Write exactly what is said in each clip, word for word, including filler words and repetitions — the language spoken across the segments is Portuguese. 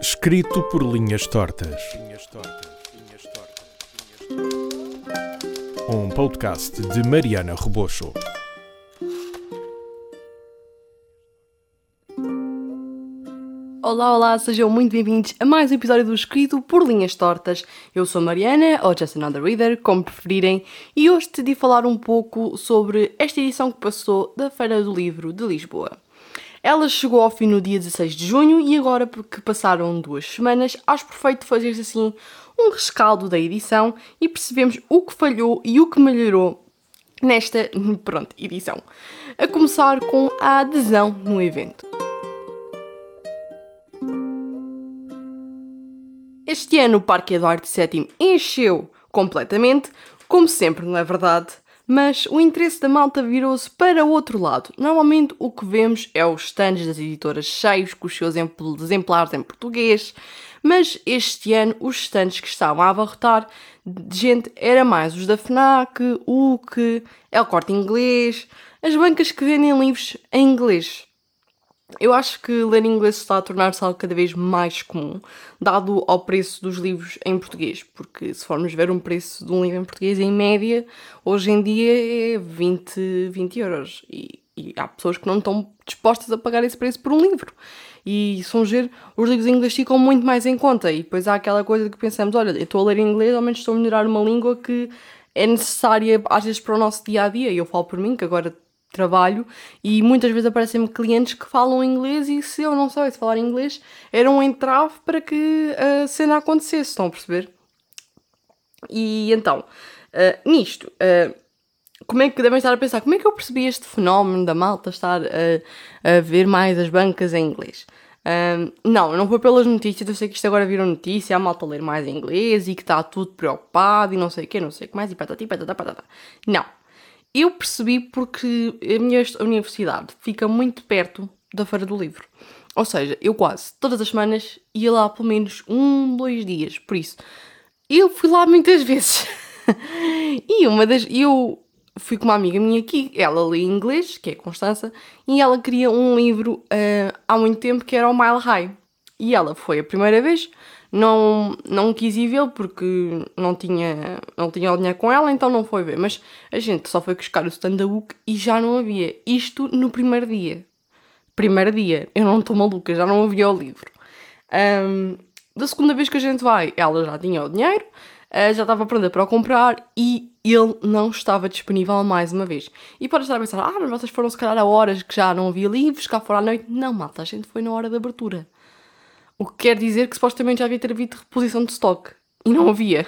Escrito por linhas tortas. Um podcast de Mariana Rebocho. Olá, olá, sejam muito bem-vindos a mais um episódio do Escrito por Linhas Tortas. Eu sou a Mariana, ou Just Another Reader, como preferirem, e hoje decidi falar um pouco sobre esta edição que passou da Feira do Livro de Lisboa. Ela chegou ao fim no dia dezasseis de junho e agora que passaram duas semanas, acho perfeito fazer assim um rescaldo da edição e percebemos o que falhou e o que melhorou nesta, pronto, edição. A começar com a adesão no evento. Este ano o Parque Eduardo sétimo encheu completamente, como sempre, não é verdade? Mas o interesse da malta virou-se para o outro lado. Normalmente o que vemos é os stands das editoras cheios, com os seus exemplares em português, mas este ano os stands que estavam a abarrotar de gente era mais os da FNAC, o U C, El Corte Inglês, as bancas que vendem livros em inglês. Eu acho que ler inglês está a tornar-se algo cada vez mais comum, dado ao preço dos livros em português, porque se formos ver um preço de um livro em português, em média, hoje em dia é vinte, vinte euros, e, e há pessoas que não estão dispostas a pagar esse preço por um livro, e se formos ver, os livros em inglês ficam muito mais em conta, e depois há aquela coisa que pensamos, olha, eu estou a ler inglês, ao menos estou a melhorar uma língua que é necessária às vezes para o nosso dia-a-dia, e eu falo por mim, que agora trabalho, e muitas vezes aparecem-me clientes que falam inglês e se eu não soubesse falar inglês era um entrave para que a cena acontecesse, estão a perceber? E então, uh, nisto, uh, como é que devem estar a pensar? Como é que eu percebi este fenómeno da malta estar a, a ver mais as bancas em inglês? Um, não, não foi pelas notícias, eu sei que isto agora virou notícia, a malta a ler mais em inglês e que está tudo preocupado e não sei o que, não sei o que mais e patati patata patata. Não. Eu percebi porque a minha universidade fica muito perto da Feira do Livro. Ou seja, eu quase todas as semanas ia lá pelo menos um, dois dias. Por isso, eu fui lá muitas vezes. E uma das... Eu fui com uma amiga minha aqui, ela lê inglês, que é a Constança, e ela queria um livro uh, há muito tempo que era o Mile High. E ela foi a primeira vez... Não, não quis ir vê-lo porque não tinha, não tinha o dinheiro com ela, então não foi ver. Mas a gente só foi buscar o stand da U C e já não havia. Isto no primeiro dia. Primeiro dia. Eu não estou maluca, já não havia o livro. Um, da segunda vez que a gente vai, ela já tinha o dinheiro, uh, já estava pronta para o comprar e ele não estava disponível mais uma vez. E pode estar a pensar, ah, mas vocês foram se calhar a horas que já não havia livros, cá fora à noite. Não, malta, a gente foi na hora da abertura. O que quer dizer que supostamente já havia ter havido reposição de stock. E não havia.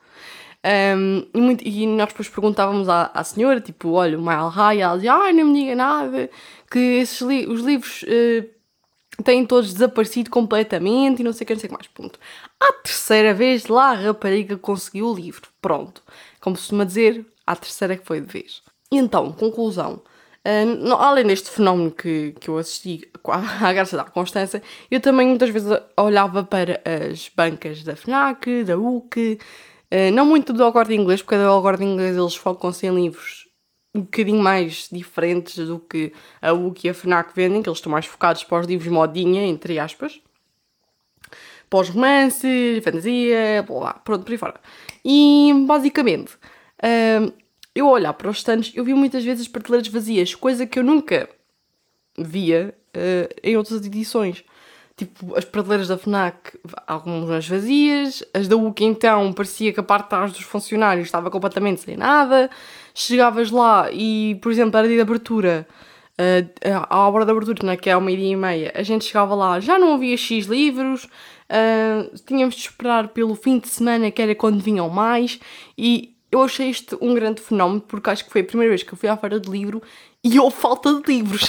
Um, e, muito, e nós depois perguntávamos à, à senhora, tipo, olha, o Mile High, ela dizia, ai, não me diga nada, que esses li- os livros uh, têm todos desaparecido completamente e não sei o que, não sei o que mais. Ponto. À terceira vez, lá a rapariga conseguiu o livro. Pronto. Como se costuma dizer, à terceira que foi de vez. E então, conclusão. Uh, além deste fenómeno que, que eu assisti à graça da Constança, eu também muitas vezes olhava para as bancas da FNAC, da U C, uh, não muito do El Corte Inglês, porque do El Corte Inglês eles focam-se em livros um bocadinho mais diferentes do que a U C e a FNAC vendem, que eles estão mais focados para os livros modinha, entre aspas, para os romances, fantasia, blá, blá, pronto, por aí fora. E basicamente... Uh, eu ao olhar para os stands, eu vi muitas vezes as prateleiras vazias, coisa que eu nunca via uh, em outras edições. Tipo, as prateleiras da FNAC, algumas vazias, as da U C então, parecia que a parte de trás dos funcionários estava completamente sem nada. Chegavas lá e, por exemplo, era dia de abertura, uh, à hora da abertura, né, que é ao meio-dia e meia, a gente chegava lá, já não havia X livros, uh, tínhamos de esperar pelo fim de semana, que era quando vinham mais, e eu achei isto um grande fenómeno, porque acho que foi a primeira vez que eu fui à feira de livro e houve falta de livros.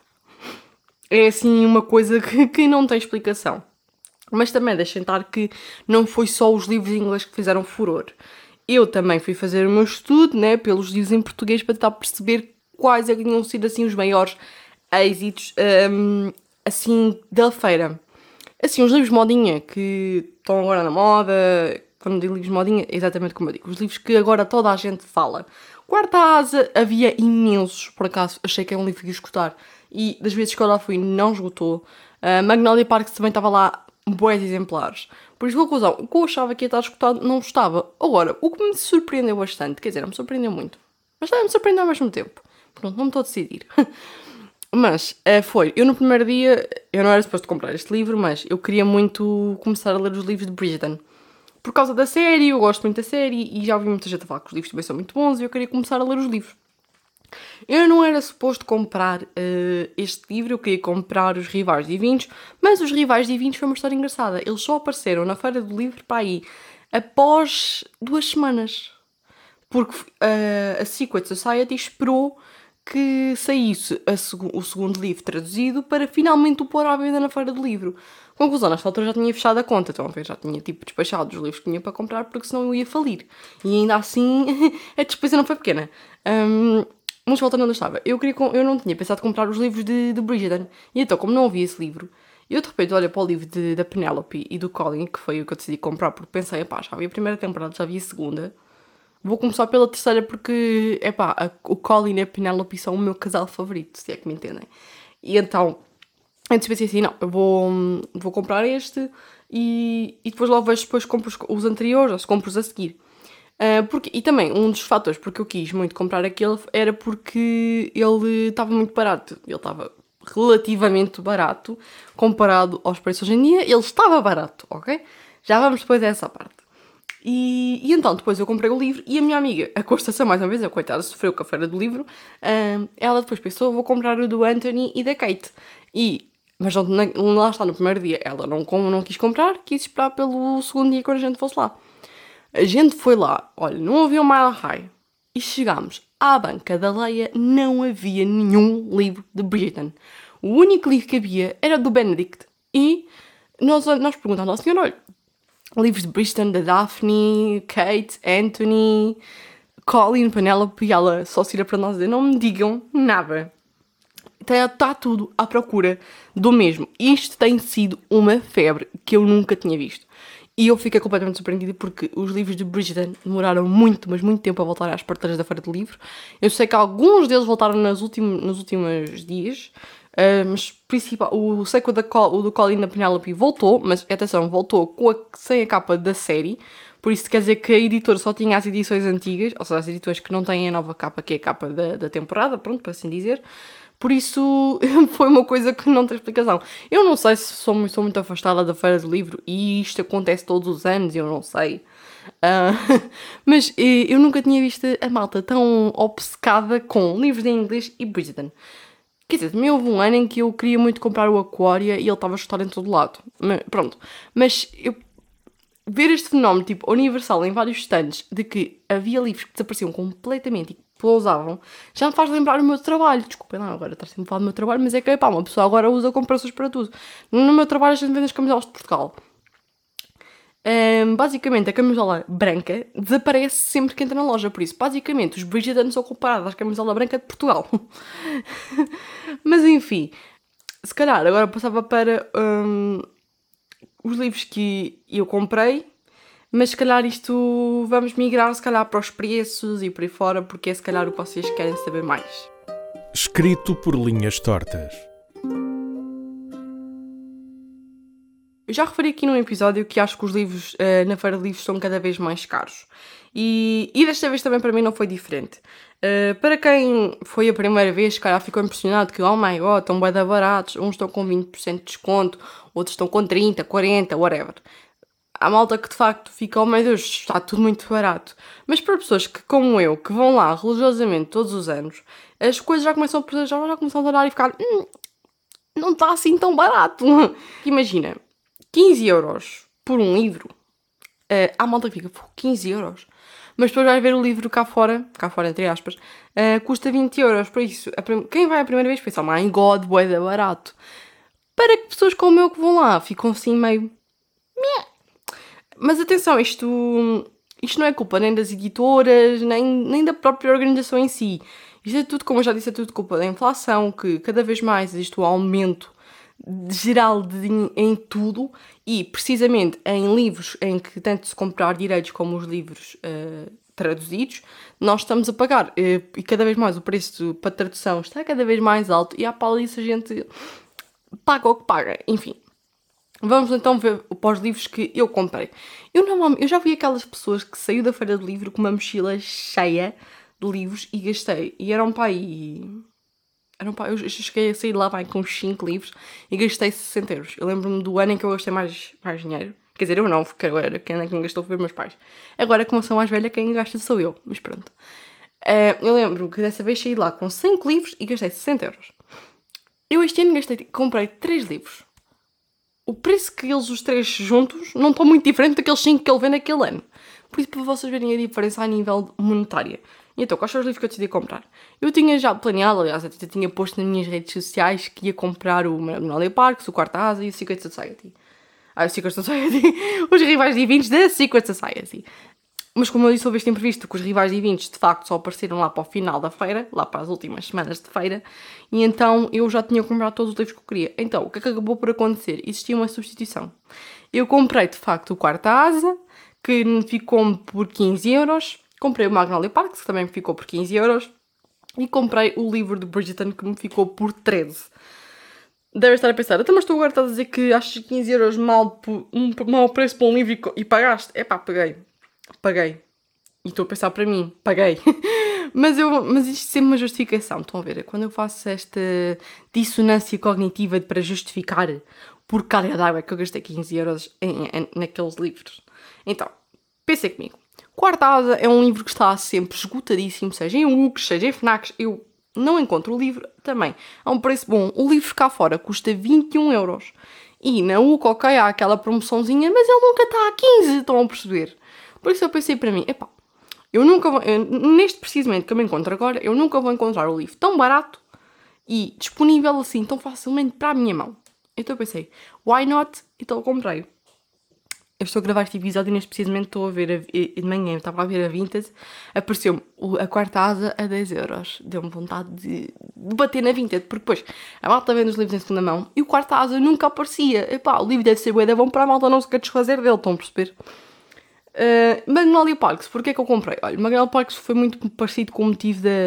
É assim uma coisa que, que não tem explicação. Mas também deixem estar que não foi só os livros em inglês que fizeram furor. Eu também fui fazer o meu estudo, né, pelos livros em português para tentar perceber quais é que tinham sido assim, os maiores êxitos um, assim, da feira. Assim, os livros modinha que estão agora na moda... Quando digo livros modinha, é exatamente como eu digo. Os livros que agora toda a gente fala. Quarta Asa, havia imensos, por acaso. Achei que era um livro que ia escutar. E das vezes que eu lá fui, não esgotou. Uh, Magnolia Park também estava lá bués exemplares. Por isso, conclusão, o que eu achava que ia estar esgotado não estava. Agora, o que me surpreendeu bastante, quer dizer, não me surpreendeu muito, mas também me surpreendeu ao mesmo tempo. Pronto, não me estou a decidir. Mas uh, foi, eu no primeiro dia, eu não era suposto comprar este livro, mas eu queria muito começar a ler os livros de Bridgerton. Por causa da série, eu gosto muito da série e já ouvi muita gente a falar que os livros também são muito bons e eu queria começar a ler os livros. Eu não era suposto comprar uh, este livro, eu queria comprar os Rivais Divinos, mas os Rivais Divinos foi uma história engraçada. Eles só apareceram na Feira do Livro para aí após duas semanas. Porque uh, a Secret Society esperou que saísse a seg- o segundo livro traduzido para finalmente o pôr à venda na Feira do Livro. Conclusão, nesta altura já tinha fechado a conta, então já tinha tipo despachado os livros que tinha para comprar porque senão eu ia falir. E ainda assim a despesa não foi pequena. Um, mas voltando onde eu estava, eu, queria, eu não tinha pensado em comprar os livros de, de Bridgerton. E então, como não havia esse livro, eu de repente olho para o livro de, da Penelope e do Colin, que foi o que eu decidi comprar, porque pensei, pá, já havia a primeira temporada, já havia a segunda. Vou começar pela terceira porque, epá, a, o Colin e a Penelope são o meu casal favorito, se é que me entendem. E então, antes pensei assim, não, eu vou, vou comprar este e, e depois logo vejo, depois compro os, os anteriores, ou se compro os a seguir. Uh, porque, e também, um dos fatores porque eu quis muito comprar aquele era porque ele estava muito barato. Ele estava relativamente barato comparado aos preços hoje em dia. Ele estava barato, ok? Já vamos depois a essa parte. E, e então, depois eu comprei o livro e a minha amiga, a Constança, mais uma vez, a coitada, sofreu com a feira do livro, uh, ela depois pensou, vou comprar o do Anthony e da Kate. E, mas não, lá está, no primeiro dia, ela não, não quis comprar, quis esperar pelo segundo dia quando a gente fosse lá. A gente foi lá, olha, não havia um Mile High. E chegámos à banca da Leia, não havia nenhum livro de Bridgerton. O único livro que havia era do Benedict. E nós, nós perguntamos ao senhor, olha, livros de Bridgerton, da Daphne, Kate, Anthony, Colin, Penelope, e ela só se ira para nós dizer, não me digam nada. Está tá tudo à procura do mesmo. Isto tem sido uma febre que eu nunca tinha visto. E eu fiquei completamente surpreendida porque os livros de Bridgerton demoraram muito, mas muito tempo a voltar às prateleiras da Feira do Livro. Eu sei que alguns deles voltaram nas últimos, nos últimos dias, uh, mas principal, o, sei que o, da, o do Colin da Penelope voltou, mas atenção, voltou com a, sem a capa da série, por isso quer dizer que a editora só tinha as edições antigas, ou seja, as edições que não têm a nova capa, que é a capa da, da temporada, pronto, para assim dizer. Por isso, foi uma coisa que não tem explicação. Eu não sei se sou, sou muito afastada da Feira do Livro e isto acontece todos os anos, eu não sei. Uh, mas eu nunca tinha visto a malta tão obcecada com livros em inglês e Bridgerton. Quer dizer, também houve um ano em que eu queria muito comprar o Aquaria e ele estava a estar em todo lado. Mas, pronto. Mas eu ver este fenómeno tipo universal em vários stands de que havia livros que desapareciam completamente e que pousavam, já me faz lembrar o meu trabalho. Desculpem lá, agora estar sempre a falar do meu trabalho, mas é que pá, uma pessoa agora usa comparações para tudo. No meu trabalho a gente vende as camisolas de Portugal. Um, basicamente a camisola branca desaparece sempre que entra na loja, por isso basicamente os Bridgerton são comparados às camisola branca de Portugal. Mas enfim, se calhar agora passava para um, os livros que eu comprei, mas se calhar isto vamos migrar se calhar para os preços e por aí fora, porque é se calhar o que vocês querem saber mais. Escrito por linhas tortas. Eu já referi aqui num episódio que acho que os livros uh, na Feira de Livros estão cada vez mais caros. E, e desta vez também para mim não foi diferente. Uh, para quem foi a primeira vez, se calhar ficou impressionado que, oh my god, estão bué da baratos. Uns estão com vinte por cento de desconto, outros estão com trinta por cento, quarenta por cento, whatever. Há malta que de facto fica, oh meu Deus, está tudo muito barato. Mas para pessoas que, como eu, que vão lá religiosamente todos os anos, as coisas já começam a, já, já começam a olhar e ficar, hum, não está assim tão barato. Imagina, quinze euros por um livro. Uh, há malta que fica, quinze euros. Mas depois vai ver o livro cá fora, cá fora entre aspas, uh, custa vinte euros. Por isso, a prim- quem vai a primeira vez pensa, oh my god, bué da barato. Para que pessoas como eu que vão lá ficam assim meio... Meh. Mas atenção, isto, isto não é culpa nem das editoras, nem, nem da própria organização em si. Isto é tudo, como eu já disse, é tudo culpa da inflação, que cada vez mais existe o aumento geral de, em tudo e precisamente em livros em que tanto se comprar direitos como os livros uh, traduzidos, nós estamos a pagar. Uh, e cada vez mais o preço para tradução está cada vez mais alto e à pala disso a gente paga o que paga. Enfim. Vamos então ver para os livros que eu comprei. Eu, normalmente, eu já fui aquelas pessoas que saiu da feira de livro com uma mochila cheia de livros e gastei. E eram para aí... Eram para, eu cheguei a sair de lá vai, com uns cinco livros e gastei sessenta euros. Eu lembro-me do ano em que eu gastei mais, mais dinheiro. Quer dizer, eu não, porque agora quem, quem gastou foi os meus pais. Agora, como eu sou mais velha, quem gasta sou eu. Mas pronto. Uh, eu lembro que dessa vez saí de lá com cinco livros e gastei sessenta euros. Eu este ano gastei, comprei três livros. O preço que eles, os três juntos, não estão muito diferente daqueles cinco que ele vê naquele ano. Por isso, para vocês verem a diferença a nível monetário. E então, quais são os livros que eu decidi comprar? Eu tinha já planeado, aliás, eu tinha posto nas minhas redes sociais que ia comprar o Magnolia Parks, o Quarta Asa e o Secret Society. Ah, o Secret Society. Os rivais divinos da Secret Society. Mas como eu disse, houve este imprevisto que os rivais divinos de facto só apareceram lá para o final da feira, lá para as últimas semanas de feira, e então eu já tinha comprado todos os livros que eu queria. Então, o que é que acabou por acontecer? Existia uma substituição. Eu comprei de facto o Quarta Asa, que ficou por quinze euros, comprei o Magnolia Parks, que também me ficou por quinze euros, e comprei o livro de Bridgerton, que me ficou por treze. Deve estar a pensar, então, mas tu agora estás a dizer que achas quinze euros mal, um mau preço para um livro e, e pagaste? É pá, paguei. Paguei. E estou a pensar para mim, paguei. mas, eu, mas isto sempre uma justificação. Estão a ver? Quando eu faço esta dissonância cognitiva para justificar por carga d'água que eu gastei quinze euros em, em, naqueles livros. Então, pensem comigo. Quarta Asa é um livro que está sempre esgotadíssimo, seja em U C S, seja em FNACs. Eu não encontro o livro também. A um preço bom. O livro cá fora custa vinte e um euros. E na U C, ok, há aquela promoçãozinha, mas ele nunca está a quinze, estão a perceber? Por isso eu pensei para mim, epá, eu nunca vou, eu, neste precisamente que eu me encontro agora, eu nunca vou encontrar o livro tão barato e disponível assim, tão facilmente para a minha mão. Então eu pensei, why not? Então eu comprei. Eu estou a gravar este episódio e neste precisamente estou a ver, a, de manhã, eu estava a ver a Vinted, apareceu-me a Quarta Asa a dez euros. Deu-me vontade de, de bater na Vinted, porque depois a malta vende os livros em segunda mão e o Quarta Asa nunca aparecia. Epá, o livro deve ser bué, bom para a malta não se quer desfazer dele, estão a perceber? Uh, Magnolia Parks, porque é que eu comprei? Olha, Magnolia Parks foi muito parecido com o motivo da,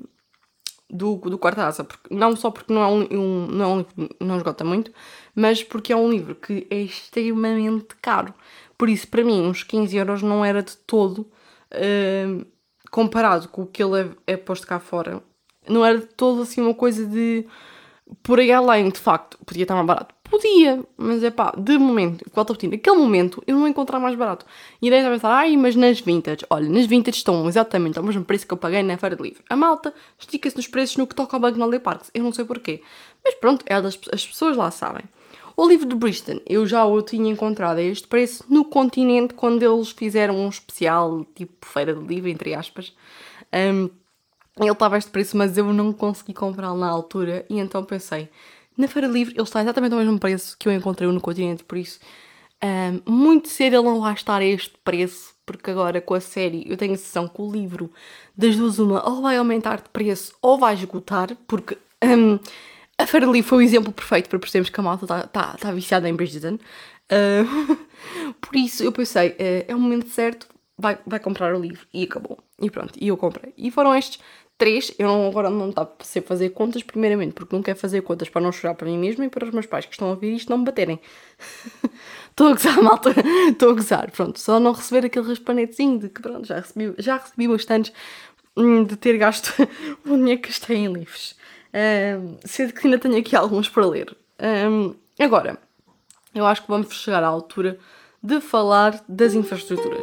do, do Quarta Asa, porque, não só porque não é um, um, não é um livro que não esgota muito, mas porque é um livro que é extremamente caro. Por isso, para mim, uns quinze euros não era de todo, uh, comparado com o que ele é, é posto cá fora, não era de todo assim uma coisa de por aí além, de facto, podia estar mais barato. Podia, mas é pá, de momento, volto a repetir, naquele momento eu não vou encontrar mais barato. E a ideia é pensar, ai, mas nas vintage, olha, nas vintage estão exatamente ao mesmo preço que eu paguei na feira de livro. A malta estica-se nos preços no que toca ao Magnolia Parks, eu não sei porquê. Mas pronto, elas, as pessoas lá sabem. O livro de Bridgerton, eu já o tinha encontrado a este preço no Continente, quando eles fizeram um especial, tipo feira de livro, entre aspas. Um, ele estava a este preço, mas eu não consegui comprá-lo na altura, e então pensei... Na Feira Livre ele está exatamente ao mesmo preço que eu encontrei no Continente, por isso um, muito cedo ele não vai estar a este preço, porque agora com a série eu tenho a sensação que o livro das duas uma ou vai aumentar de preço ou vai esgotar, porque um, a Feira Livre foi o exemplo perfeito para percebermos que a malta está tá, tá viciada em Bridgerton. Uh, por isso eu pensei, uh, é o momento certo, vai, vai comprar o livro, e acabou. E pronto, e eu comprei. E foram estes três, eu não, agora não está a ser fazer contas, primeiramente, porque não quero fazer contas para não chorar para mim mesmo e para os meus pais que estão a ouvir isto não me baterem. Estou a gozar, malta, estou a gozar, pronto, só não receber aquele raspanetezinho de que pronto, já recebi, já recebi bastantes hum, de ter gasto o dinheiro que gastei em livros. Um, sendo que ainda tenho aqui alguns para ler. Um, agora, eu acho que vamos chegar à altura de falar das infraestruturas.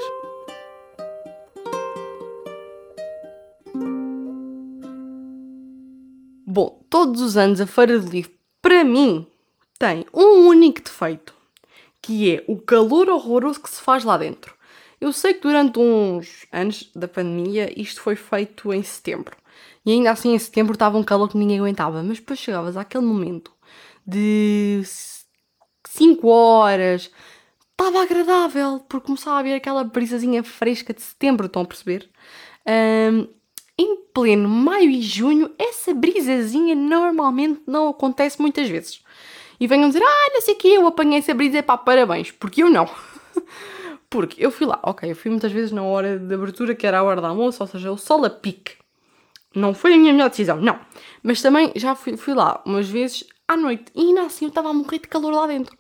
Bom, todos os anos a Feira de Livro, para mim, tem um único defeito, que é o calor horroroso que se faz lá dentro. Eu sei que durante uns anos da pandemia isto foi feito em setembro. E ainda assim em setembro estava um calor que ninguém aguentava. Mas depois chegavas àquele momento de cinco horas, estava agradável, porque começava a haver aquela brisazinha fresca de setembro, estão a perceber? Um, Em pleno maio e junho, essa brisazinha normalmente não acontece muitas vezes. E venham dizer, ah, não sei o que, eu apanhei essa brisa, pá, parabéns. Porque eu não. Porque eu fui lá, ok, eu fui muitas vezes na hora de abertura, que era a hora do almoço, ou seja, o sol a pique. Não foi a minha melhor decisão, não. Mas também já fui, fui lá umas vezes à noite e ainda assim eu estava a morrer de calor lá dentro.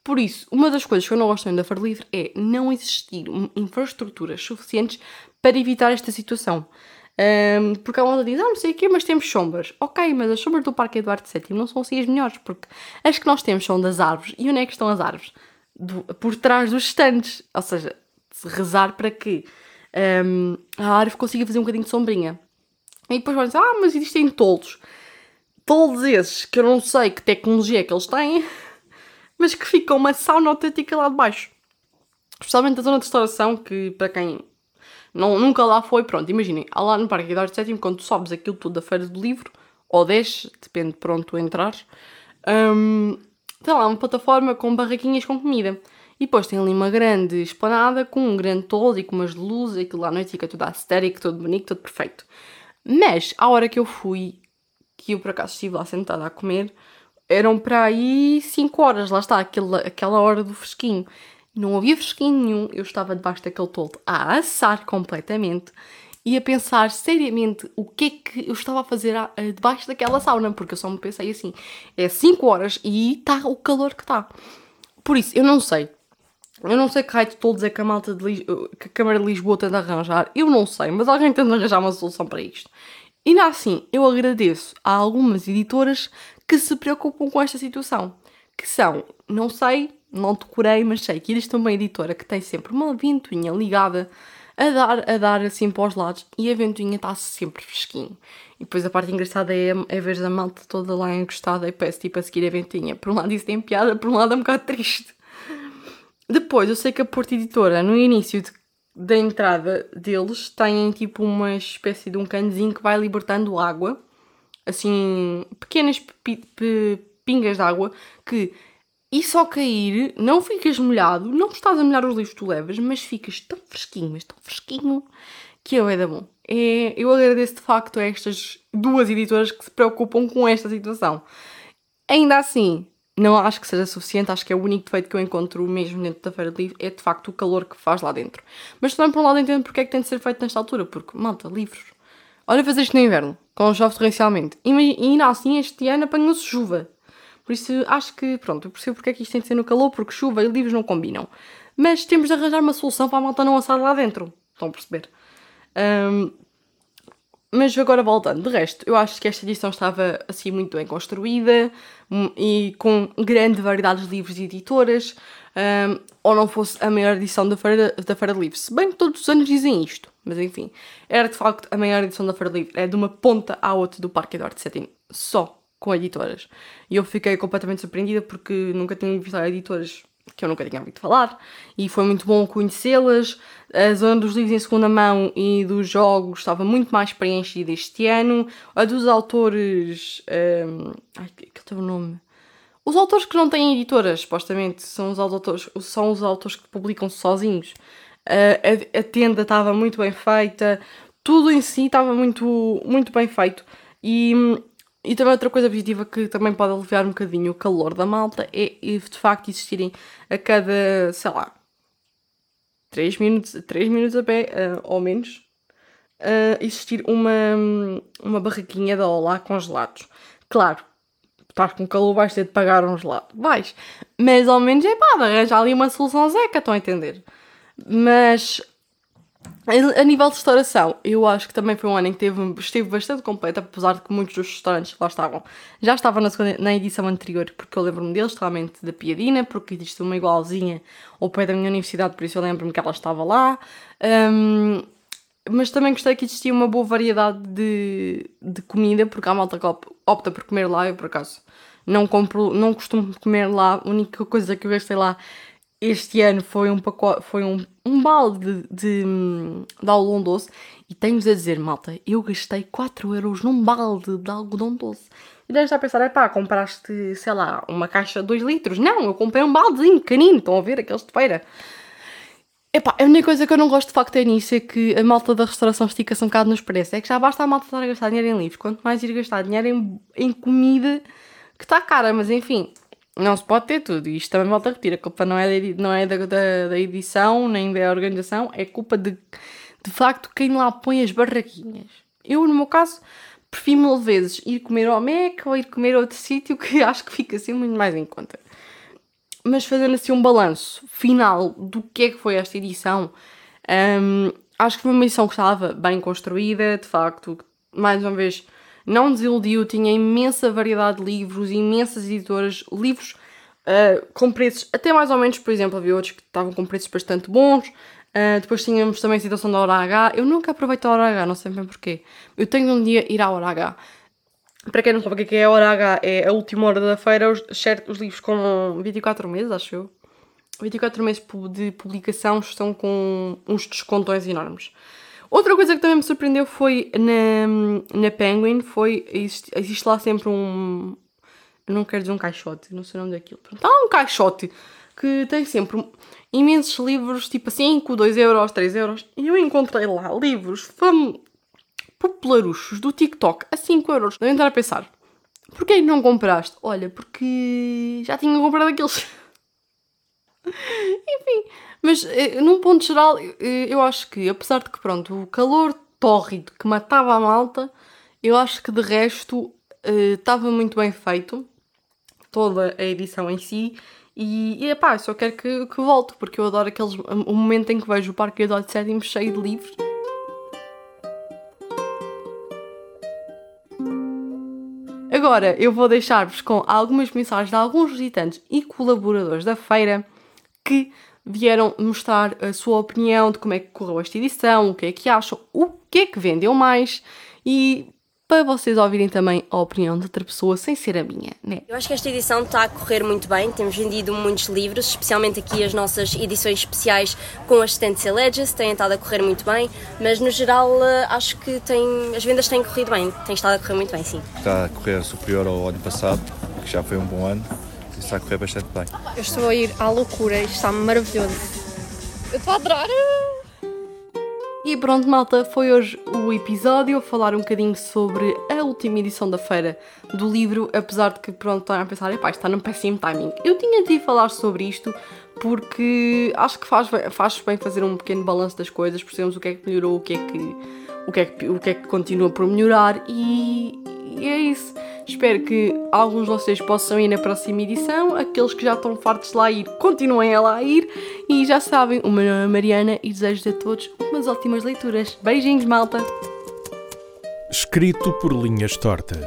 Por isso, uma das coisas que eu não gosto ainda da Feira Livre é não existir um- infraestruturas suficientes para evitar esta situação. Ahm, porque a malta diz, ah, não sei o quê, mas temos sombras. Ok, mas as sombras do Parque Eduardo sétimo não são assim as melhores, porque as que nós temos são das árvores. E onde é que estão as árvores? Do- por trás dos estandes. Ou seja, se rezar para que ahm, a árvore consiga fazer um bocadinho de sombrinha. E depois vão dizer, ah, mas existem toldos. Toldos esses, que eu não sei que tecnologia é que eles têm, mas que fica uma sauna autêntica lá de baixo. Especialmente a zona de restauração, que para quem não, nunca lá foi, pronto, imaginem, há lá no Parque Eduardo sétimo, quando tu sobes aquilo tudo da Feira do Livro, ou desces, depende de por onde tu entrares, hum, tem lá uma plataforma com barraquinhas com comida. E depois tem ali uma grande esplanada com um grande toldo e com umas luzes, aquilo lá à noite fica tudo aesthetic, todo bonito, todo perfeito. Mas, à hora que eu fui, que eu por acaso estive lá sentada a comer, eram para aí cinco horas, lá está, aquela, aquela hora do fresquinho. Não havia fresquinho nenhum, eu estava debaixo daquele toldo a assar completamente e a pensar seriamente o que é que eu estava a fazer a- a- debaixo daquela sauna, porque eu só me pensei assim, é cinco horas e está o calor que está. Por isso, eu não sei. Eu não sei que raio de toldos é que a malta de Lis... que a Câmara de Lisboa tem de arranjar. Eu não sei, mas alguém tem de arranjar uma solução para isto. E ainda assim, eu agradeço a algumas editoras que se preocupam com esta situação. Que são, não sei, não decorei, mas sei que existe uma editora que tem sempre uma ventoinha ligada a dar, a dar assim para os lados e a ventoinha está sempre fresquinho. E depois a parte engraçada é, é ver a malta toda lá encostada e peço tipo a seguir a ventoinha. Por um lado isso tem piada, por um lado é um bocado triste. Depois, eu sei que a Porta Editora, no início de- da entrada deles, têm tipo uma espécie de um canozinho que vai libertando água, assim, pequenas pi- pi- pingas de água, que, e só cair, não ficas molhado, não estás a molhar os livros que tu levas, mas ficas tão fresquinho, mas tão fresquinho, que é da bom. É, eu agradeço de facto a estas duas editoras que se preocupam com esta situação. Ainda assim, não acho que seja suficiente, acho que é o único defeito que eu encontro mesmo dentro da Feira de Livro, é de facto o calor que faz lá dentro. Mas também por um lado entendo porque é que tem de ser feito nesta altura, porque, malta, livros. Olha fazer isto no inverno, com chove torrencialmente. E e ainda assim este ano apanhou-se chuva. Por isso acho que, pronto, eu percebo porque é que isto tem de ser no calor, porque chuva e livros não combinam. Mas temos de arranjar uma solução para a malta não assar lá dentro. Estão a perceber? Ahm, mas agora voltando, de resto, eu acho que esta edição estava assim muito bem construída hum, e com grande variedade de livros e editoras, hum, ou não fosse a maior edição da Feira, da Feira de Livros. Se bem que todos os anos dizem isto, mas enfim, era de facto a maior edição da Feira de Livros, é de uma ponta à outra do Parque Eduardo sétimo, só com editoras. E eu fiquei completamente surpreendida porque nunca tinha visto editoras que eu nunca tinha ouvido falar, e foi muito bom conhecê-las. A zona dos livros em segunda mão e dos jogos estava muito mais preenchida este ano. A dos autores... Um, ai, que teve o nome? Os autores que não têm editoras, supostamente, são os autores, são os autores que publicam sozinhos. Uh, a, a tenda estava muito bem feita, tudo em si estava muito, muito bem feito. E... E também outra coisa positiva que também pode aliviar um bocadinho o calor da malta é, de facto, existirem a cada, sei lá, três minutos, três minutos a pé, uh, ou menos, uh, existir uma, uma barraquinha de olá congelados. Claro, estás com calor, vais ter de pagar um gelado. Vais. Mas ao menos é pá, arranjar ali uma solução zeca, estão a entender? Mas... A nível de restauração, eu acho que também foi um ano em que teve, esteve bastante completo, apesar de que muitos dos restaurantes que lá estavam já estavam na, segunda, na edição anterior, porque eu lembro-me deles, realmente da Piadina, porque existe uma igualzinha ao pé da minha universidade, por isso eu lembro-me que ela estava lá. Um, mas também gostei que existia uma boa variedade de, de comida, porque há malta que opta por comer lá, eu por acaso não, compro, não costumo comer lá, a única coisa que eu gastei lá este ano foi um pacote, foi um, um balde de, de, de algodão doce. E tenho-vos a dizer, malta, eu gastei quatro euros num balde de algodão doce. E devem estar a pensar, é pá, compraste, sei lá, uma caixa de dois litros. Não, eu comprei um baldezinho pequenino, estão a ver, aqueles de feira. Epá, a única coisa que eu não gosto de facto é nisso, é que a malta da restauração estica-se um bocado nos preços. É que já basta a malta estar a gastar dinheiro em livros. Quanto mais ir gastar dinheiro em, em comida, que está cara, mas enfim... Não se pode ter tudo, e isto também volta a repetir, a culpa não é, da, não é da, da, da edição, nem da organização, é culpa de, de facto, quem lá põe as barraquinhas. Eu, no meu caso, prefiro mil vezes ir comer ao Mac ou ir comer a outro sítio, que acho que fica assim muito mais em conta. mas fazendo assim um balanço final do que é que foi esta edição, um, acho que foi uma edição que estava bem construída, de facto, mais uma vez, não desiludiu, tinha imensa variedade de livros, imensas editoras, livros uh, com preços até mais ou menos, por exemplo, havia outros que estavam com preços bastante bons. Uh, depois tínhamos também a situação da Hora H. Eu nunca aproveito a Hora H, não sei bem porquê. Eu tenho um dia ir à Hora H. Para quem não sabe o que é a Hora H, é a última hora da feira, os, certo, os livros com vinte e quatro meses, acho eu. vinte e quatro meses de publicação estão com uns descontões enormes. Outra coisa que também me surpreendeu foi na, na Penguin, foi, existe, existe lá sempre um, eu não quero dizer um caixote, não sei o nome daquilo. Pronto, há um caixote que tem sempre imensos livros, tipo a cinco, dois euros, três euros. E eu encontrei lá livros fam- popularuchos do TikTok a cinco euros. Devem estar a pensar, porquê não compraste? Olha, porque já tinha comprado aqueles. Enfim, mas num ponto geral, eu acho que, apesar de que, pronto, o calor tórrido que matava a malta, eu acho que de resto estava muito bem feito, toda a edição em si. E, e pá, só quero que, que volte, porque eu adoro aqueles, o momento em que vejo o Parque Eduardo sétimo cheio de livros. Agora eu vou deixar-vos com algumas mensagens de alguns visitantes e colaboradores da feira que vieram mostrar a sua opinião de como é que correu esta edição, o que é que acham, o que é que vendeu mais, e para vocês ouvirem também a opinião de outra pessoa sem ser a minha, né? Eu acho que esta edição está a correr muito bem, temos vendido muitos livros, especialmente aqui as nossas edições especiais com as Stencil Edges, têm estado a correr muito bem, mas no geral acho que tem, as vendas têm corrido bem, têm estado a correr muito bem, sim. Está a correr superior ao ano passado, que já foi um bom ano, e está a correr bastante bem. Eu estou a ir à loucura, isto está maravilhoso. Eu estou a adorar! E pronto, malta, foi hoje o episódio a falar um bocadinho sobre a última edição da feira do livro, apesar de que, pronto, estão a pensar, epá, está num péssimo timing. Eu tinha de falar sobre isto porque acho que faz, faz bem fazer um pequeno balanço das coisas, percebemos o que é que melhorou, o que é que, o que, é que, o que, é que continua por melhorar e, e é isso. Espero que alguns de vocês possam ir na próxima edição, aqueles que já estão fartos de lá ir, continuem a lá ir, e já sabem, o meu nome é Mariana e desejo a todos umas ótimas leituras. Beijinhos, malta! Escrito por Linhas Tortas.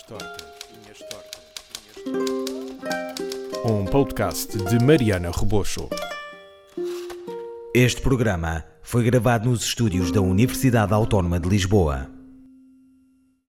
Um podcast de Mariana Rebocho. Este programa foi gravado nos estúdios da Universidade Autónoma de Lisboa.